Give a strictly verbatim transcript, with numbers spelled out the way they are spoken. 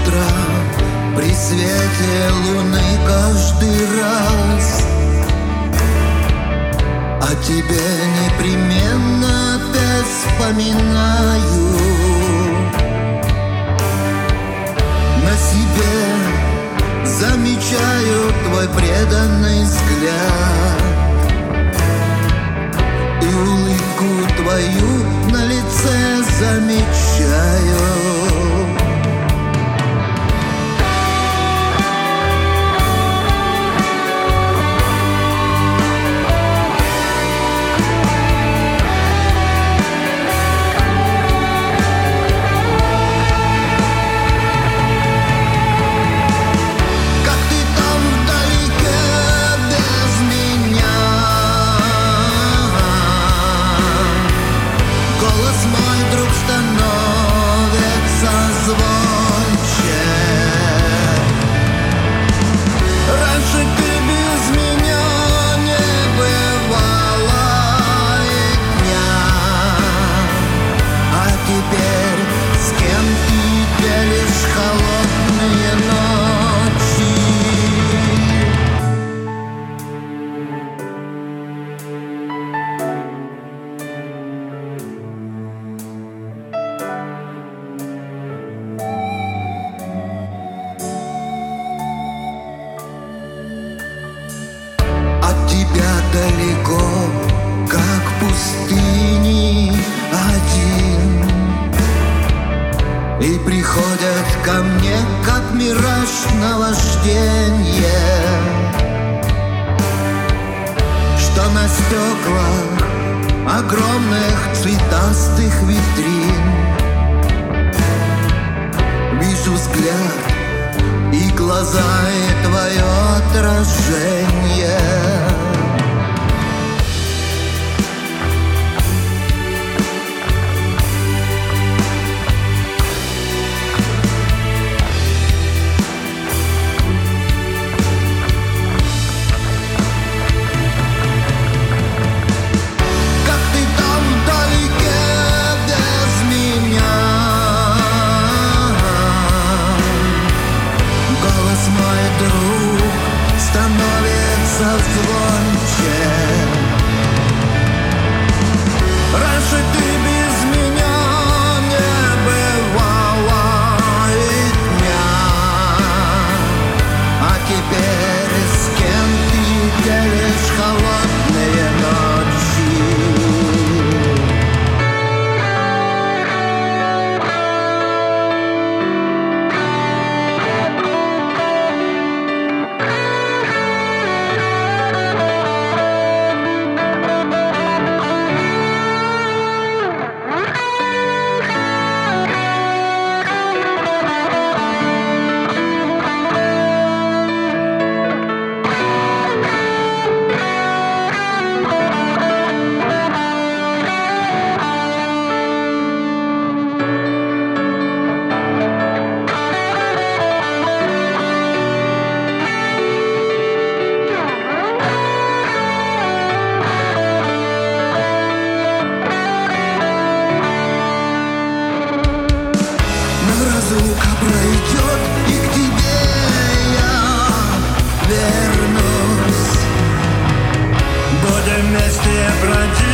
утро при свете луны каждый раз о тебе непременно опять вспоминаю. На себе замечаю твой преданный взгляд и улыбку твою на лице замечаю. Далеко, как в пустыне один, и приходят ко мне, как мираж, наважденье, что на стеклах огромных цветастых витрин вижу взгляд и глаза, и твое отражение. Становится звонче. Раньше ты без меня не бывало и дня, а теперь с кем ты делишь холодные ночи? Разлука пройдет, и к тебе я вернусь. Будем вместе бродить.